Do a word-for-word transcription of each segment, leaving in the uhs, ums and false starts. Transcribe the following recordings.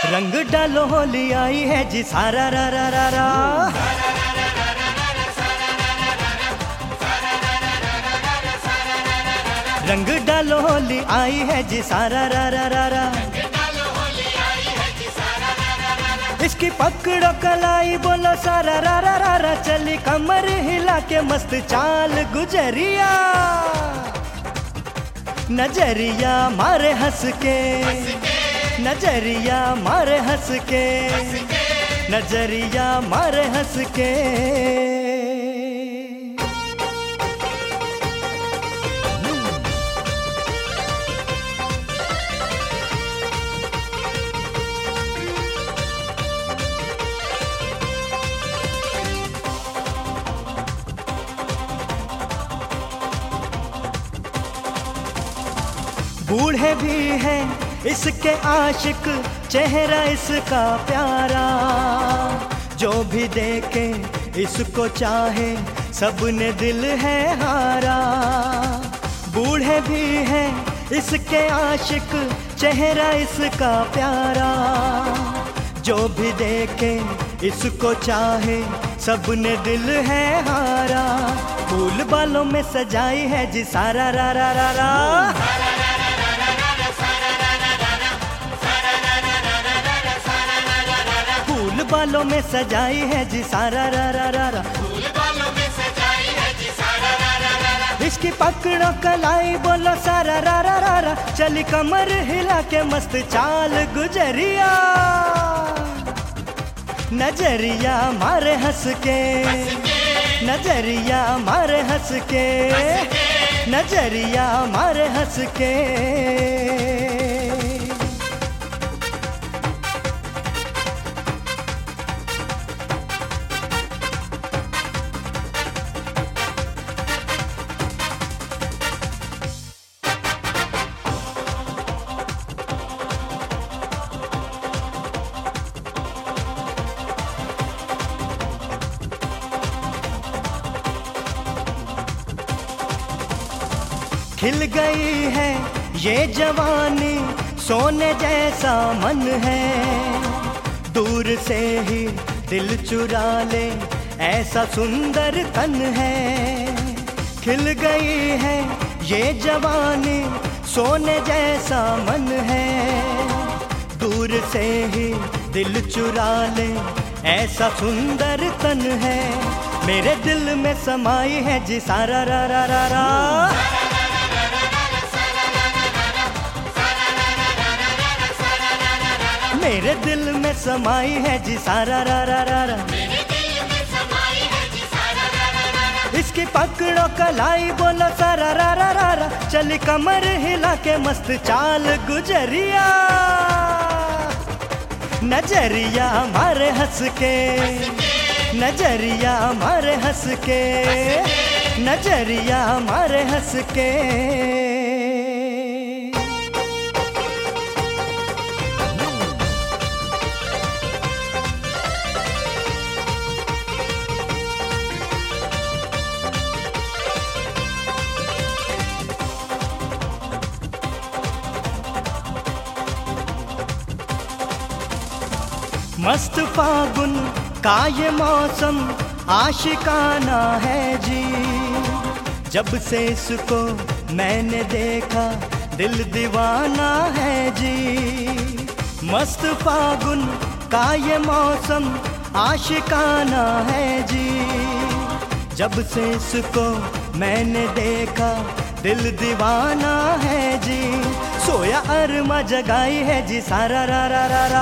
रंग डालो होली आई है जी सारा रा रा रा रा। रंग डालो होली आई है जी सारा रा रा रा रा। इसकी पकड़ो कलाई बोलो सारा रा रा रा रा। चली कमर हिला के मस्त चाल गुजरिया, नजरिया मारे हंस के, नजरिया मारे हंस के, नजरिया मारे हंस के। बूढ़े भी हैं इसके आशिक, चेहरा इसका प्यारा। जो भी देखे इसको चाहे, सबने दिल है हारा। बूढ़े भी हैं इसके आशिक, चेहरा इसका प्यारा। जो भी देखे इसको चाहे, सबने दिल है हारा। फूल बालों में सजाई है जी सारा रा रा रा रा। फूल बालों में सजाई है जी सारा रा रा रा रा। फूल बालों में सजाई है जी सारा रा रा रा रा। इसकी पकड़ो कलाई बोलो सारा रा रा रा रा। चली कमर हिला के मस्त चाल गुजरिया, नजरिया मारे हंस के, नजरिया मारे हंस के, नजरिया मारे हंस के। खिल गई है ये जवानी, सोने जैसा मन है। दूर से ही दिल चुरा ले, ऐसा सुंदर तन है। खिल गई है ये जवानी, सोने जैसा मन है। दूर से ही दिल चुरा ले, ऐसा सुंदर तन है। मेरे दिल में समाई है जी सारा रा रा रा रा। मेरे दिल में समाई है जी सारा रा रा रा रा। मेरे दिल में समाई है जी सारा रा रा रा रा। इसकी पकड़ो कलाई बोलो सारा रा रा रा रा। चली कमर हिला के मस्त चाल गुजरिया, नजरिया मारे हंस के, नजरिया मारे हंस के, नजरिया मारे हंस के। मस्त फागुन का ये मौसम आशिकाना है जी। जब से इसको मैंने देखा, दिल दीवाना है जी। मस्त फागुन का ये मौसम आशिकाना है जी। जब से इसको मैंने देखा, दिल दीवाना है जी। सोया अरमा जगाई है जी सारा रा रा रा रा।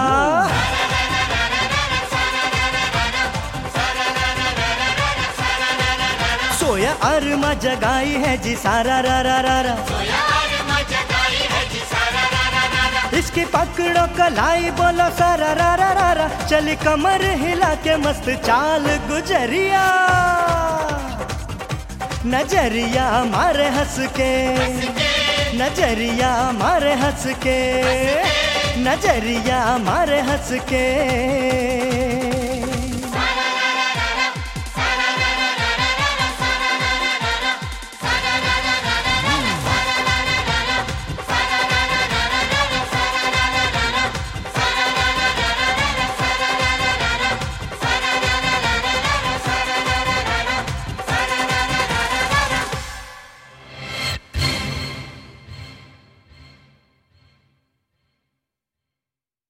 सोया अरमा जगाई है जी सारा रा रा रा रा। सोया अरमा जगाई है जी सारा रा रा रा रा। इसकी पकड़ो कलाई बोलो सारा रा रा रा रा। चली कमर हिला के मस्त चाल गुजरिया, नजरिया मारे हंस के, नजरिया मारे हंस के, नजरिया मारे हंस के।